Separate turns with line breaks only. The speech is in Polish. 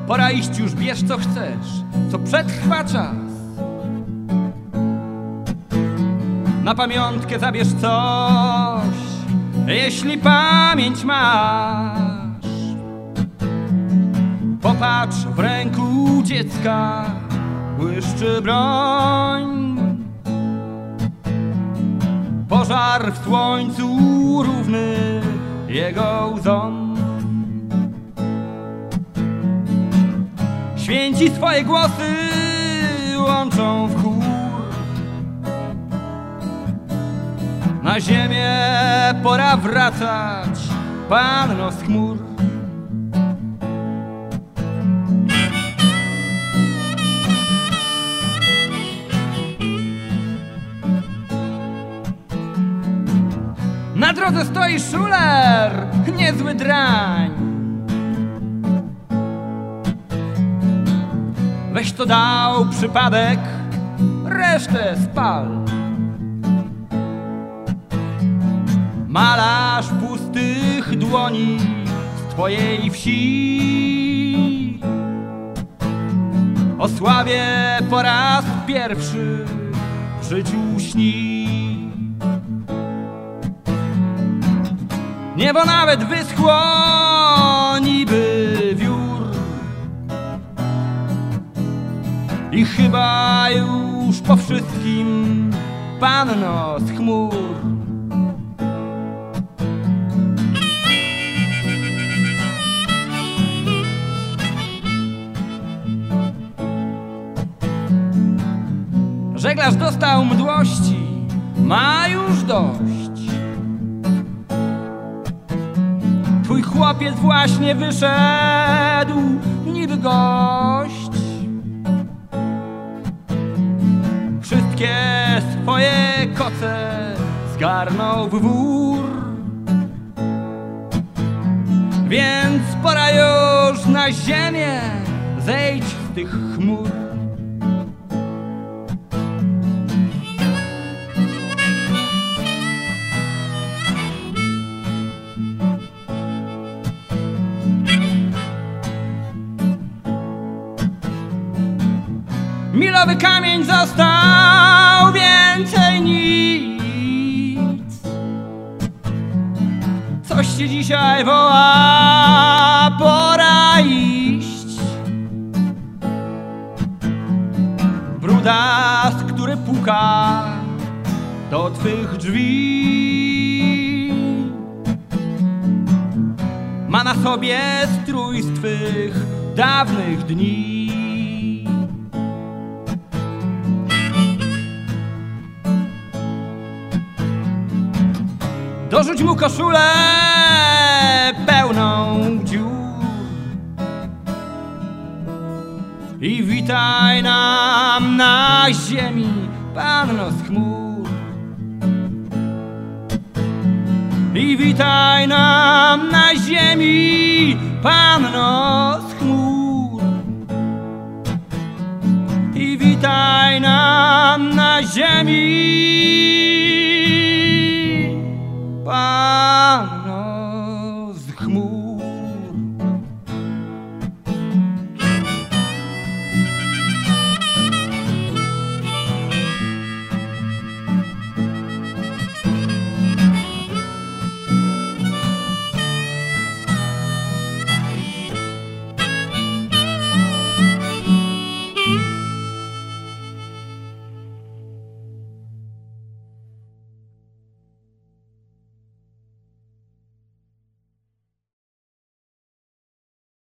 Pora iść, już bierz co chcesz, co przetrwa czas. Na pamiątkę zabierz coś, jeśli pamięć masz. Popatrz, w ręku dziecka błyszczy broń. Pożar w słońcu równy jego łzom. Święci swoje głosy łączą w chór. Na ziemię pora wracać, panno z chmur. Na drodze stoi szuler, niezły drań. Weź to dał przypadek, resztę spal. Malarz pustych dłoni z twojej wsi o sławie po raz pierwszy w życiu śni. Niebo nawet wyschło niby wiór i chyba już po wszystkim panno z chmur. Żeglarz dostał mdłości, ma już dość. Twój chłopiec właśnie wyszedł, niby gość. Wszystkie swoje koce zgarnął w wór. Więc pora już na ziemię, zejdź z tych chmur. Milowy kamień został, więcej nic. Coś ci dzisiaj woła, pora iść. Brudas, który puka do twych drzwi, ma na sobie strój z twych dawnych dni. Dorzuć mu koszulę pełną dziur i witaj nam na ziemi, panno z chmur. I witaj nam na ziemi, panno z chmur. I witaj nam na ziemi.